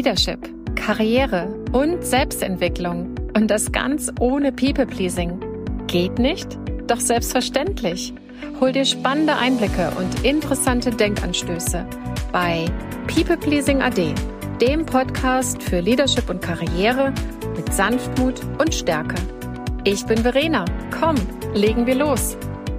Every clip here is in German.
Leadership, Karriere und Selbstentwicklung. Und das ganz ohne People-Pleasing. Geht nicht? Doch selbstverständlich. Hol dir spannende Einblicke und interessante Denkanstöße bei People Pleasing AD, dem Podcast für Leadership und Karriere mit Sanftmut und Stärke. Ich bin Verena. Komm, legen wir los.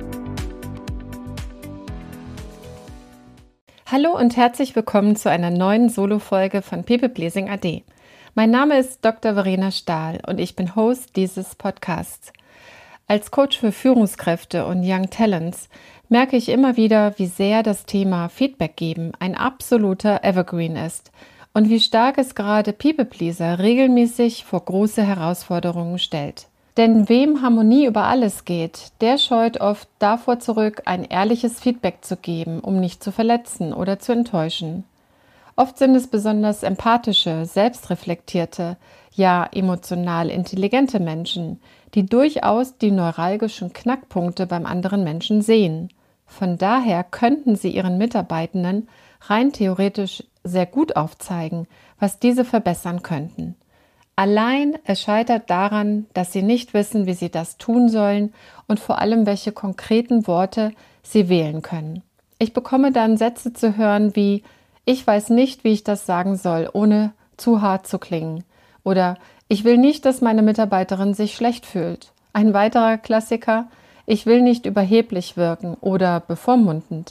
Hallo und herzlich willkommen zu einer neuen Solo-Folge von People Pleasing AD. Mein Name ist Dr. Verena Stahl und ich bin Host dieses Podcasts. Als Coach für Führungskräfte und Young Talents merke ich immer wieder, wie sehr das Thema Feedback geben ein absoluter Evergreen ist und wie stark es gerade People-Pleaser regelmäßig vor große Herausforderungen stellt. Denn wem Harmonie über alles geht, der scheut oft davor zurück, ein ehrliches Feedback zu geben, um nicht zu verletzen oder zu enttäuschen. Oft sind es besonders empathische, selbstreflektierte, ja emotional intelligente Menschen, die durchaus die neuralgischen Knackpunkte beim anderen Menschen sehen. Von daher könnten sie ihren Mitarbeitenden rein theoretisch sehr gut aufzeigen, was diese verbessern könnten. Allein es scheitert daran, dass sie nicht wissen, wie sie das tun sollen und vor allem, welche konkreten Worte sie wählen können. Ich bekomme dann Sätze zu hören wie: Ich weiß nicht, wie ich das sagen soll, ohne zu hart zu klingen. Oder ich will nicht, dass meine Mitarbeiterin sich schlecht fühlt. Ein weiterer Klassiker: Ich will nicht überheblich wirken oder bevormundend.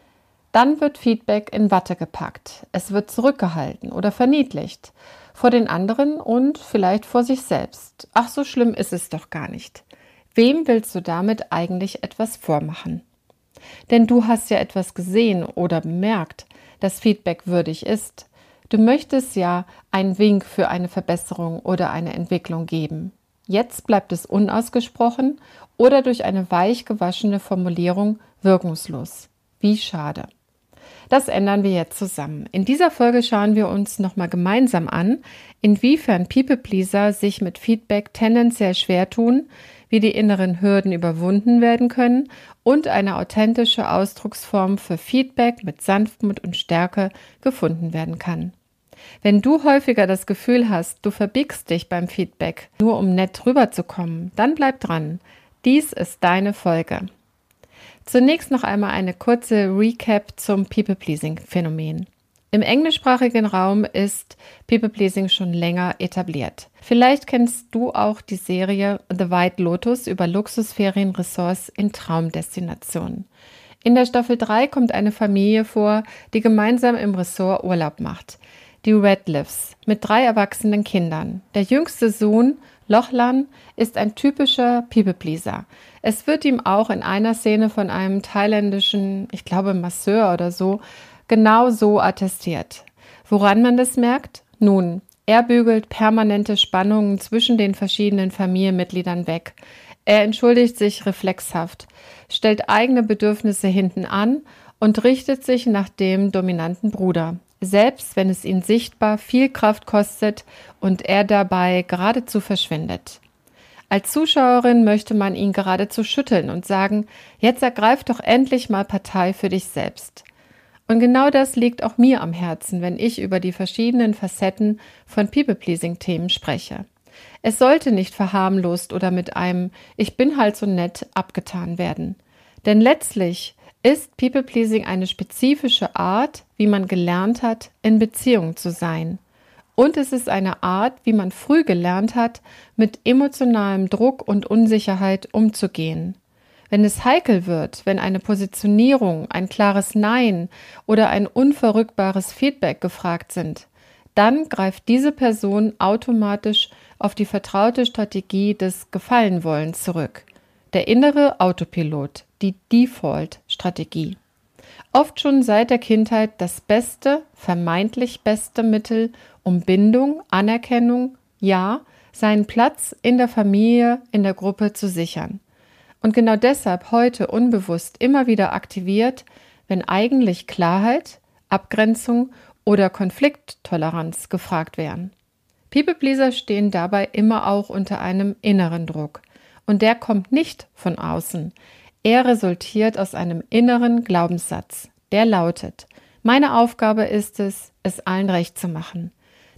Dann wird Feedback in Watte gepackt. Es wird zurückgehalten oder verniedlicht. Vor den anderen und vielleicht vor sich selbst. Ach, so schlimm ist es doch gar nicht. Wem willst du damit eigentlich etwas vormachen? Denn du hast ja etwas gesehen oder bemerkt, das Feedback würdig ist. Du möchtest ja einen Wink für eine Verbesserung oder eine Entwicklung geben. Jetzt bleibt es unausgesprochen oder durch eine weich gewaschene Formulierung wirkungslos. Wie schade. Das ändern wir jetzt zusammen. In dieser Folge schauen wir uns nochmal gemeinsam an, inwiefern People-Pleaser sich mit Feedback tendenziell schwer tun, wie die inneren Hürden überwunden werden können und eine authentische Ausdrucksform für Feedback mit Sanftmut und Stärke gefunden werden kann. Wenn du häufiger das Gefühl hast, du verbiegst dich beim Feedback, nur um nett rüberzukommen, dann bleib dran. Dies ist deine Folge. Zunächst noch einmal eine kurze Recap zum People-Pleasing-Phänomen. Im englischsprachigen Raum ist People-Pleasing schon länger etabliert. Vielleicht kennst du auch die Serie The White Lotus über Luxusferienresorts in Traumdestinationen. In der Staffel 3 kommt eine Familie vor, die gemeinsam im Resort Urlaub macht. Die Radcliffes mit 3 erwachsenen Kindern. Der jüngste Sohn, Lochlan, ist ein typischer People-Pleaser. Es wird ihm auch in einer Szene von einem thailändischen, ich glaube Masseur oder so, genau so attestiert. Woran man das merkt? Nun, er bügelt permanente Spannungen zwischen den verschiedenen Familienmitgliedern weg. Er entschuldigt sich reflexhaft, stellt eigene Bedürfnisse hinten an und richtet sich nach dem dominanten Bruder, selbst wenn es ihn sichtbar viel Kraft kostet und er dabei geradezu verschwindet. Als Zuschauerin möchte man ihn geradezu schütteln und sagen: Jetzt ergreif doch endlich mal Partei für dich selbst. Und genau das liegt auch mir am Herzen, wenn ich über die verschiedenen Facetten von People-Pleasing-Themen spreche. Es sollte nicht verharmlost oder mit einem „Ich bin halt so nett" abgetan werden. Denn letztlich ist People-Pleasing eine spezifische Art, wie man gelernt hat, in Beziehung zu sein. Und es ist eine Art, wie man früh gelernt hat, mit emotionalem Druck und Unsicherheit umzugehen. Wenn es heikel wird, wenn eine Positionierung, ein klares Nein oder ein unverrückbares Feedback gefragt sind, dann greift diese Person automatisch auf die vertraute Strategie des Gefallenwollens zurück. Der innere Autopilot, die Default-Strategie. Oft schon seit der Kindheit das beste, vermeintlich beste Mittel, um Bindung, Anerkennung, ja, seinen Platz in der Familie, in der Gruppe zu sichern. Und genau deshalb heute unbewusst immer wieder aktiviert, wenn eigentlich Klarheit, Abgrenzung oder Konflikttoleranz gefragt wären. People-Pleaser stehen dabei immer auch unter einem inneren Druck. Und der kommt nicht von außen. Er resultiert aus einem inneren Glaubenssatz. Der lautet: Meine Aufgabe ist es, es allen recht zu machen.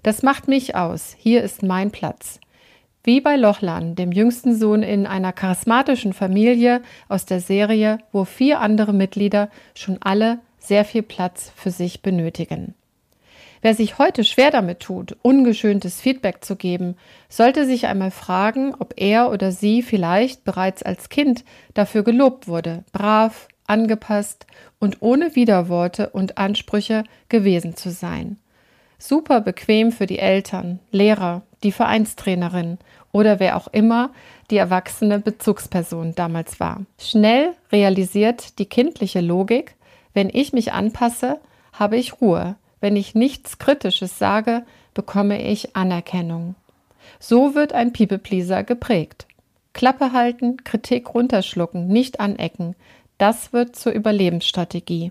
Das macht mich aus. Hier ist mein Platz. Wie bei Lochlan, dem jüngsten Sohn in einer charismatischen Familie aus der Serie, wo 4 andere Mitglieder schon alle sehr viel Platz für sich benötigen. Wer sich heute schwer damit tut, ungeschöntes Feedback zu geben, sollte sich einmal fragen, ob er oder sie vielleicht bereits als Kind dafür gelobt wurde, brav, angepasst und ohne Widerworte und Ansprüche gewesen zu sein. Super bequem für die Eltern, Lehrer, die Vereinstrainerin oder wer auch immer die erwachsene Bezugsperson damals war. Schnell realisiert die kindliche Logik, wenn ich mich anpasse, habe ich Ruhe. Wenn ich nichts Kritisches sage, bekomme ich Anerkennung. So wird ein People-Pleaser geprägt. Klappe halten, Kritik runterschlucken, nicht anecken, das wird zur Überlebensstrategie.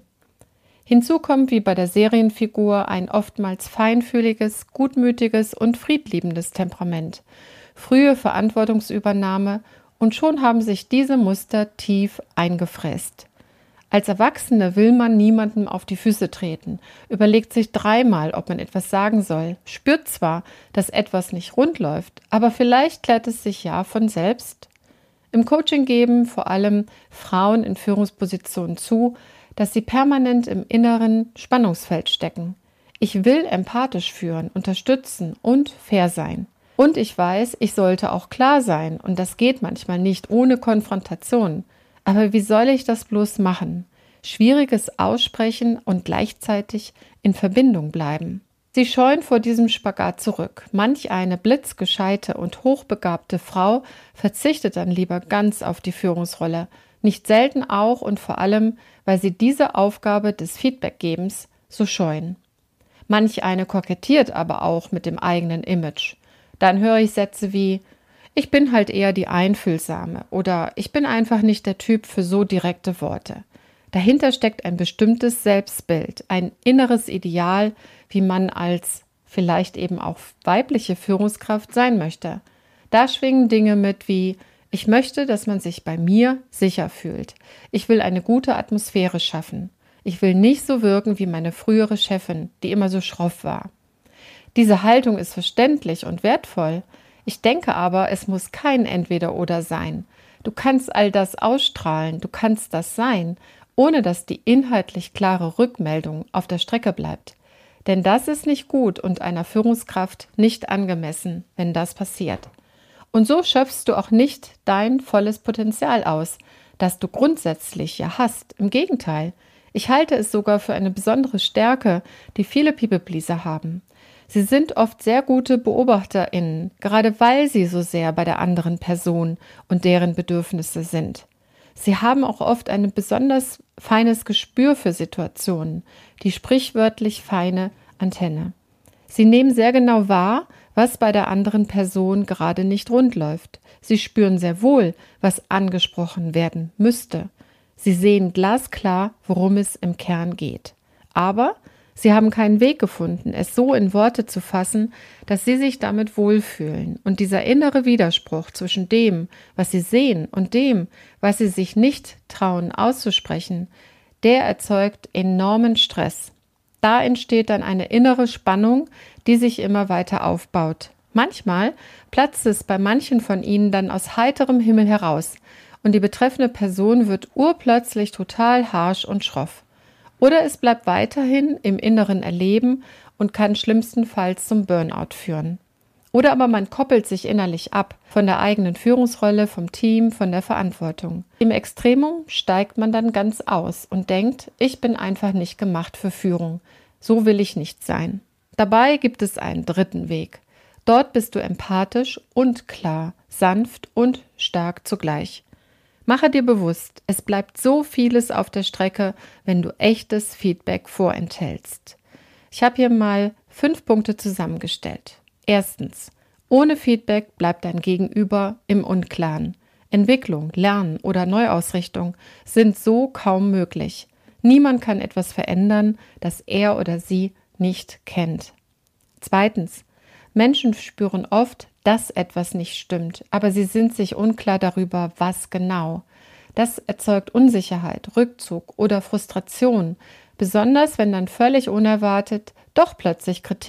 Hinzu kommt wie bei der Serienfigur ein oftmals feinfühliges, gutmütiges und friedliebendes Temperament, frühe Verantwortungsübernahme und schon haben sich diese Muster tief eingefräst. Als Erwachsene will man niemandem auf die Füße treten, überlegt sich 3-mal, ob man etwas sagen soll, spürt zwar, dass etwas nicht rund läuft, aber vielleicht klärt es sich ja von selbst. Im Coaching geben vor allem Frauen in Führungspositionen zu, dass sie permanent im inneren Spannungsfeld stecken. Ich will empathisch führen, unterstützen und fair sein. Und ich weiß, ich sollte auch klar sein und das geht manchmal nicht ohne Konfrontation. Aber wie soll ich das bloß machen? Schwieriges aussprechen und gleichzeitig in Verbindung bleiben. Sie scheuen vor diesem Spagat zurück. Manch eine blitzgescheite und hochbegabte Frau verzichtet dann lieber ganz auf die Führungsrolle. Nicht selten auch und vor allem, weil sie diese Aufgabe des Feedbackgebens so scheuen. Manch eine kokettiert aber auch mit dem eigenen Image. Dann höre ich Sätze wie: Ich bin halt eher die Einfühlsame oder ich bin einfach nicht der Typ für so direkte Worte. Dahinter steckt ein bestimmtes Selbstbild, ein inneres Ideal, wie man als vielleicht eben auch weibliche Führungskraft sein möchte. Da schwingen Dinge mit wie: Ich möchte, dass man sich bei mir sicher fühlt. Ich will eine gute Atmosphäre schaffen. Ich will nicht so wirken wie meine frühere Chefin, die immer so schroff war. Diese Haltung ist verständlich und wertvoll. Ich denke aber, es muss kein Entweder-Oder sein. Du kannst all das ausstrahlen, du kannst das sein, ohne dass die inhaltlich klare Rückmeldung auf der Strecke bleibt. Denn das ist nicht gut und einer Führungskraft nicht angemessen, wenn das passiert. Und so schöpfst du auch nicht dein volles Potenzial aus, das du grundsätzlich ja hast. Im Gegenteil, ich halte es sogar für eine besondere Stärke, die viele People-Pleaser haben. Sie sind oft sehr gute BeobachterInnen, gerade weil sie so sehr bei der anderen Person und deren Bedürfnisse sind. Sie haben auch oft ein besonders feines Gespür für Situationen, die sprichwörtlich feine Antenne. Sie nehmen sehr genau wahr, was bei der anderen Person gerade nicht rund läuft. Sie spüren sehr wohl, was angesprochen werden müsste. Sie sehen glasklar, worum es im Kern geht. Aber sie haben keinen Weg gefunden, es so in Worte zu fassen, dass sie sich damit wohlfühlen. Und dieser innere Widerspruch zwischen dem, was sie sehen und dem, was sie sich nicht trauen auszusprechen, der erzeugt enormen Stress. Da entsteht dann eine innere Spannung, die sich immer weiter aufbaut. Manchmal platzt es bei manchen von ihnen dann aus heiterem Himmel heraus und die betreffende Person wird urplötzlich total harsch und schroff. Oder es bleibt weiterhin im Inneren erleben und kann schlimmstenfalls zum Burnout führen. Oder aber man koppelt sich innerlich ab von der eigenen Führungsrolle, vom Team, von der Verantwortung. Im Extremum steigt man dann ganz aus und denkt, ich bin einfach nicht gemacht für Führung. So will ich nicht sein. Dabei gibt es einen dritten Weg. Dort bist du empathisch und klar, sanft und stark zugleich. Mache dir bewusst, es bleibt so vieles auf der Strecke, wenn du echtes Feedback vorenthältst. Ich habe hier mal 5 Punkte zusammengestellt. Erstens, ohne Feedback bleibt dein Gegenüber im Unklaren. Entwicklung, Lernen oder Neuausrichtung sind so kaum möglich. Niemand kann etwas verändern, das er oder sie nicht kennt. Zweitens, Menschen spüren oft, dass etwas nicht stimmt, aber sie sind sich unklar darüber, was genau. Das erzeugt Unsicherheit, Rückzug oder Frustration, besonders wenn dann völlig unerwartet doch plötzlich Kritik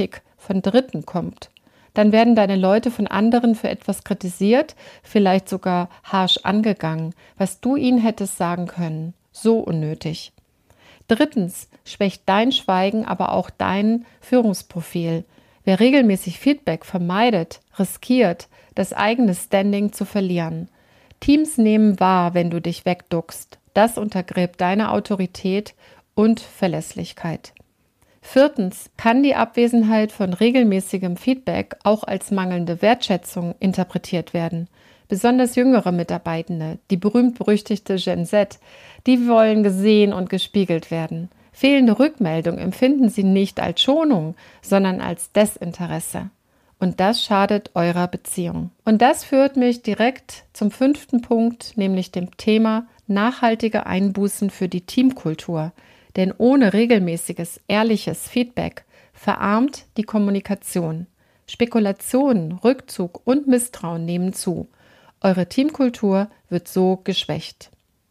von Dritten kommt, dann werden deine Leute von anderen für etwas kritisiert, vielleicht sogar harsch angegangen, was du ihnen hättest sagen können. So unnötig. Drittens schwächt dein Schweigen aber auch dein Führungsprofil. Wer regelmäßig Feedback vermeidet, riskiert, das eigene Standing zu verlieren. Teams nehmen wahr, wenn du dich wegduckst. Das untergräbt deine Autorität und Verlässlichkeit. Viertens kann die Abwesenheit von regelmäßigem Feedback auch als mangelnde Wertschätzung interpretiert werden. Besonders jüngere Mitarbeitende, die berühmt-berüchtigte Gen Z, die wollen gesehen und gespiegelt werden. Fehlende Rückmeldung empfinden sie nicht als Schonung, sondern als Desinteresse. Und das schadet eurer Beziehung. Und das führt mich direkt zum 5. Punkt, nämlich dem Thema nachhaltige Einbußen für die Teamkultur. Denn ohne regelmäßiges, ehrliches Feedback verarmt die Kommunikation. Spekulationen, Rückzug und Misstrauen nehmen zu. Eure Teamkultur wird so geschwächt.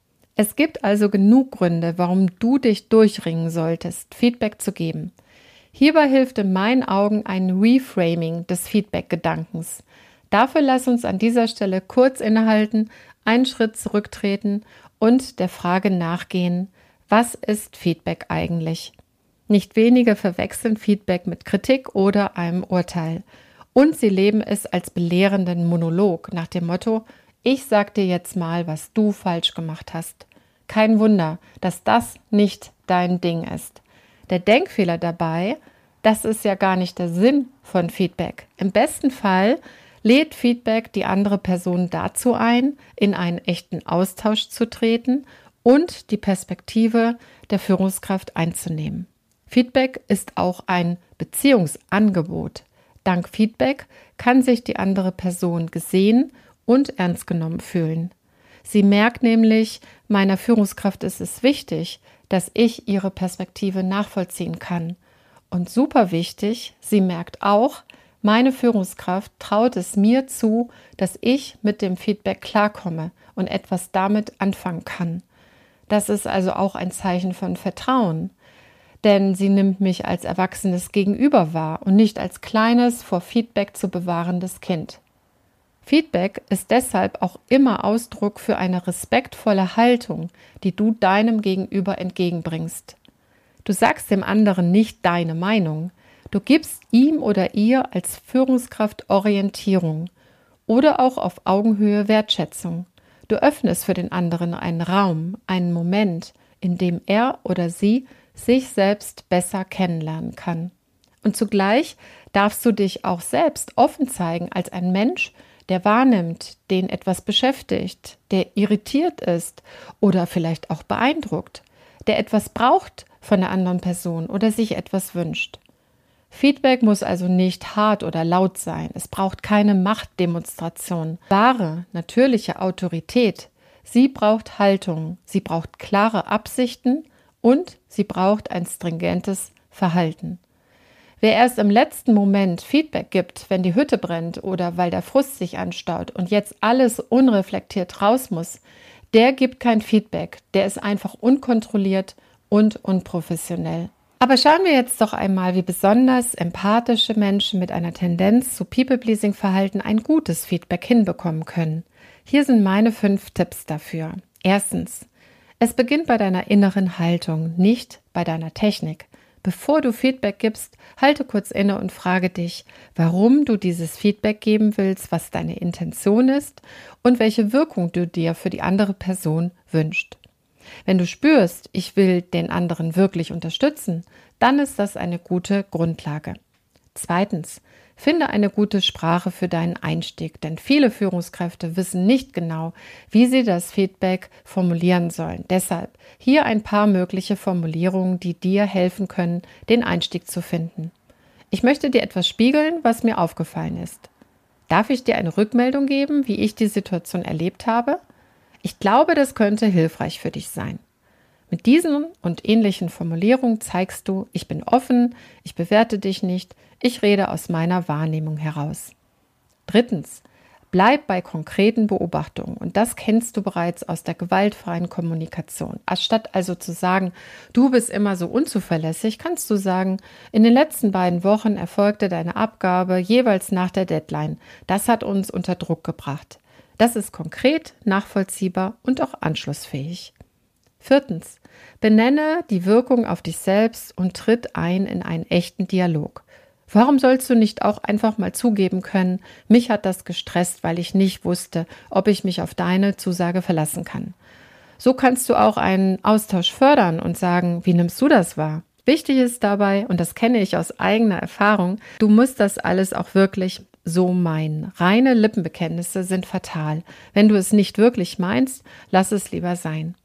Es gibt also genug Gründe, warum du dich durchringen solltest, Feedback zu geben. Hierbei hilft in meinen Augen ein Reframing des Feedback-Gedankens. Dafür lass uns an dieser Stelle kurz innehalten, einen Schritt zurücktreten und der Frage nachgehen: Was ist Feedback eigentlich? Nicht wenige verwechseln Feedback mit Kritik oder einem Urteil. Und sie leben es als belehrenden Monolog nach dem Motto: Ich sag dir jetzt mal, was du falsch gemacht hast. Kein Wunder, dass das nicht dein Ding ist. Der Denkfehler dabei: Das ist ja gar nicht der Sinn von Feedback. Im besten Fall lädt Feedback die andere Person dazu ein, in einen echten Austausch zu treten und die Perspektive der Führungskraft einzunehmen. Feedback ist auch ein Beziehungsangebot. Dank Feedback kann sich die andere Person gesehen und ernst genommen fühlen. Sie merkt nämlich, meiner Führungskraft ist es wichtig, dass ich ihre Perspektive nachvollziehen kann. Und super wichtig, sie merkt auch, meine Führungskraft traut es mir zu, dass ich mit dem Feedback klarkomme und etwas damit anfangen kann. Das ist also auch ein Zeichen von Vertrauen, denn sie nimmt mich als erwachsenes Gegenüber wahr und nicht als kleines, vor Feedback zu bewahrendes Kind. Feedback ist deshalb auch immer Ausdruck für eine respektvolle Haltung, die du deinem Gegenüber entgegenbringst. Du sagst dem anderen nicht deine Meinung, du gibst ihm oder ihr als Führungskraft Orientierung oder auch auf Augenhöhe Wertschätzung. Du öffnest für den anderen einen Raum, einen Moment, in dem er oder sie sich selbst besser kennenlernen kann. Und zugleich darfst du dich auch selbst offen zeigen als ein Mensch, der wahrnimmt, den etwas beschäftigt, der irritiert ist oder vielleicht auch beeindruckt, der etwas braucht von der anderen Person oder sich etwas wünscht. Feedback muss also nicht hart oder laut sein. Es braucht keine Machtdemonstration. Wahre, natürliche Autorität. Sie braucht Haltung, sie braucht klare Absichten und sie braucht ein stringentes Verhalten. Wer erst im letzten Moment Feedback gibt, wenn die Hütte brennt oder weil der Frust sich anstaut und jetzt alles unreflektiert raus muss, der gibt kein Feedback. Der ist einfach unkontrolliert und unprofessionell. Aber schauen wir jetzt doch einmal, wie besonders empathische Menschen mit einer Tendenz zu People-Pleasing-Verhalten ein gutes Feedback hinbekommen können. Hier sind meine 5 Tipps dafür. Erstens: Es beginnt bei deiner inneren Haltung, nicht bei deiner Technik. Bevor du Feedback gibst, halte kurz inne und frage dich, warum du dieses Feedback geben willst, was deine Intention ist und welche Wirkung du dir für die andere Person wünschst. Wenn du spürst, ich will den anderen wirklich unterstützen, dann ist das eine gute Grundlage. Zweitens: Finde eine gute Sprache für deinen Einstieg, denn viele Führungskräfte wissen nicht genau, wie sie das Feedback formulieren sollen. Deshalb hier ein paar mögliche Formulierungen, die dir helfen können, den Einstieg zu finden. Ich möchte dir etwas spiegeln, was mir aufgefallen ist. Darf ich dir eine Rückmeldung geben, wie ich die Situation erlebt habe? Ich glaube, das könnte hilfreich für dich sein. Mit diesen und ähnlichen Formulierungen zeigst du, ich bin offen, ich bewerte dich nicht, ich rede aus meiner Wahrnehmung heraus. Drittens: Bleib bei konkreten Beobachtungen und das kennst du bereits aus der gewaltfreien Kommunikation. Anstatt also zu sagen, du bist immer so unzuverlässig, kannst du sagen, in den letzten 2 Wochen erfolgte deine Abgabe jeweils nach der Deadline. Das hat uns unter Druck gebracht. Das ist konkret, nachvollziehbar und auch anschlussfähig. 4. Benenne die Wirkung auf dich selbst und tritt ein in einen echten Dialog. Warum sollst du nicht auch einfach mal zugeben können, mich hat das gestresst, weil ich nicht wusste, ob ich mich auf deine Zusage verlassen kann. So kannst du auch einen Austausch fördern und sagen, wie nimmst du das wahr? Wichtig ist dabei, und das kenne ich aus eigener Erfahrung, du musst das alles auch wirklich so meinen. Reine Lippenbekenntnisse sind fatal. Wenn du es nicht wirklich meinst, lass es lieber sein.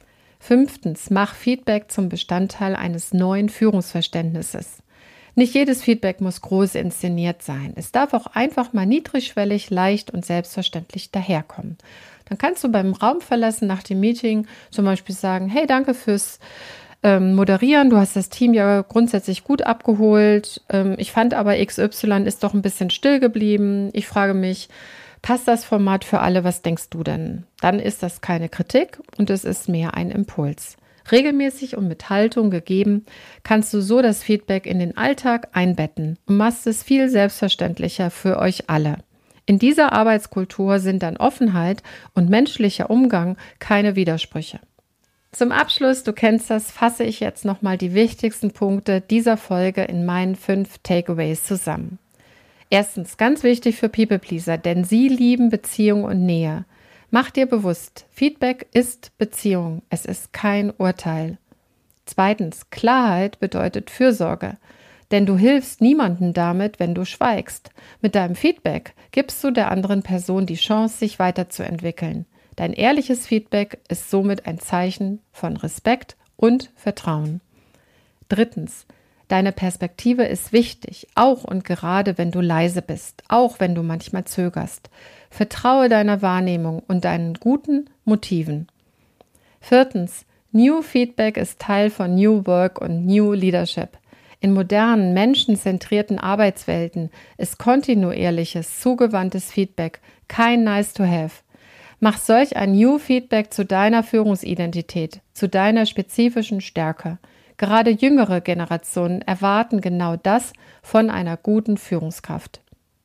5. Mach Feedback zum Bestandteil eines neuen Führungsverständnisses. Nicht jedes Feedback muss groß inszeniert sein. Es darf auch einfach mal niedrigschwellig, leicht und selbstverständlich daherkommen. Dann kannst du beim Raum verlassen nach dem Meeting zum Beispiel sagen, hey, danke fürs Moderieren, du hast das Team ja grundsätzlich gut abgeholt. Ich fand aber XY ist doch ein bisschen still geblieben. Ich frage mich, passt das Format für alle? Was denkst du denn? Dann ist das keine Kritik und es ist mehr ein Impuls. Regelmäßig und mit Haltung gegeben, kannst du so das Feedback in den Alltag einbetten und machst es viel selbstverständlicher für euch alle. In dieser Arbeitskultur sind dann Offenheit und menschlicher Umgang keine Widersprüche. Zum Abschluss, du kennst das, fasse ich jetzt nochmal die wichtigsten Punkte dieser Folge in meinen 5 Takeaways zusammen. 1. Ganz wichtig für People-Pleaser, denn sie lieben Beziehung und Nähe. Mach dir bewusst, Feedback ist Beziehung, es ist kein Urteil. 2. Klarheit bedeutet Fürsorge, denn du hilfst niemandem damit, wenn du schweigst. Mit deinem Feedback gibst du der anderen Person die Chance, sich weiterzuentwickeln. Dein ehrliches Feedback ist somit ein Zeichen von Respekt und Vertrauen. 3. Deine Perspektive ist wichtig, auch und gerade wenn du leise bist, auch wenn du manchmal zögerst. Vertraue deiner Wahrnehmung und deinen guten Motiven. 4. New Feedback ist Teil von New Work und New Leadership. In modernen, menschenzentrierten Arbeitswelten ist kontinuierliches, zugewandtes Feedback kein Nice to have. Mach solch ein New Feedback zu deiner Führungsidentität, zu deiner spezifischen Stärke. Gerade jüngere Generationen erwarten genau das von einer guten Führungskraft.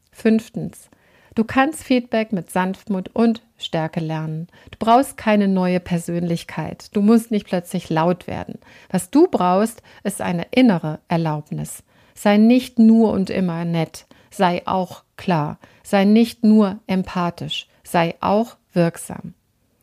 5. Du kannst Feedback mit Sanftmut und Stärke lernen. Du brauchst keine neue Persönlichkeit. Du musst nicht plötzlich laut werden. Was du brauchst, ist eine innere Erlaubnis. Sei nicht nur und immer nett. Sei auch klar. Sei nicht nur empathisch. Sei auch wirksam.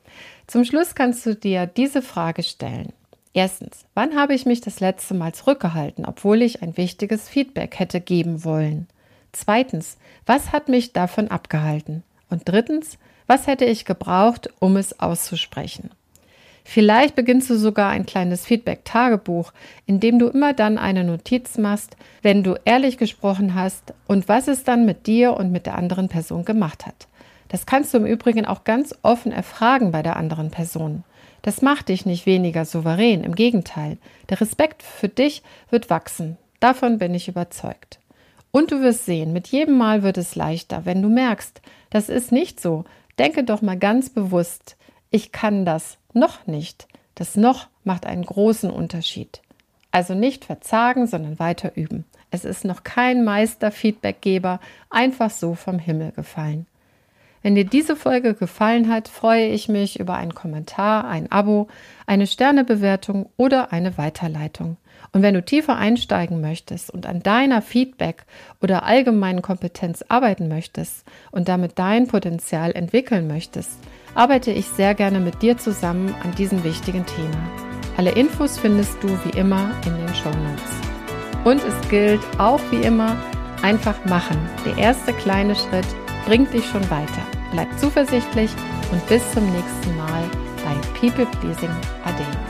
Zum Schluss kannst du dir diese Frage stellen. 1. Wann habe ich mich das letzte Mal zurückgehalten, obwohl ich ein wichtiges Feedback hätte geben wollen? 2. Was hat mich davon abgehalten? Und 3. Was hätte ich gebraucht, um es auszusprechen? Vielleicht beginnst du sogar ein kleines Feedback-Tagebuch, in dem du immer dann eine Notiz machst, wenn du ehrlich gesprochen hast und was es dann mit dir und mit der anderen Person gemacht hat. Das kannst du im Übrigen auch ganz offen erfragen bei der anderen Person. Das macht dich nicht weniger souverän, im Gegenteil. Der Respekt für dich wird wachsen. Davon bin ich überzeugt. Und du wirst sehen, mit jedem Mal wird es leichter, wenn du merkst, das ist nicht so. Denke doch mal ganz bewusst, ich kann das noch nicht. Das noch macht einen großen Unterschied. Also nicht verzagen, sondern weiter üben. Es ist noch kein Meister-Feedbackgeber einfach so vom Himmel gefallen. Wenn dir diese Folge gefallen hat, freue ich mich über einen Kommentar, ein Abo, eine Sternebewertung oder eine Weiterleitung. Und wenn du tiefer einsteigen möchtest und an deiner Feedback- oder allgemeinen Kompetenz arbeiten möchtest und damit dein Potenzial entwickeln möchtest, arbeite ich sehr gerne mit dir zusammen an diesem wichtigen Thema. Alle Infos findest du wie immer in den Shownotes. Und es gilt auch wie immer, einfach machen. Der erste kleine Schritt bringt dich schon weiter. Bleib zuversichtlich und bis zum nächsten Mal bei People Pleasing AD.